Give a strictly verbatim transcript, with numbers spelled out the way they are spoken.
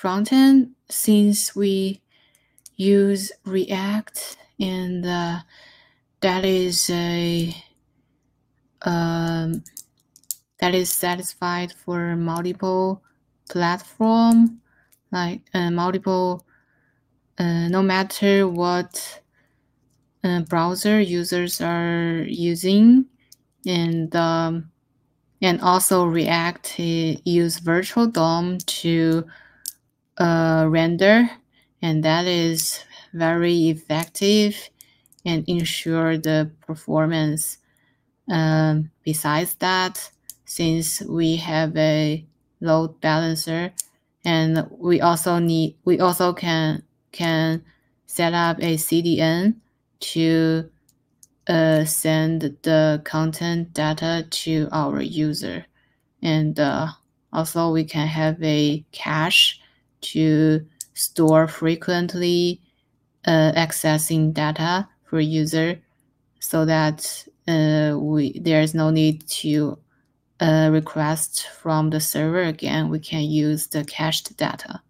front end, since we use React, and uh, that is a um, that is satisfied for multiple platform, like uh, multiple, uh, no matter what uh, browser users are using, and um, and also React use Virtual D O M to uh, render, and that is very effective and ensure the performance. Um, besides that, since we have a load balancer, and we also need we also can can set up a C D N to uh, send the content data to our user, and uh, also we can have a cache to store frequently uh, accessing data for user, so that uh, we there is no need to uh, request from the server again. We can use the cached data.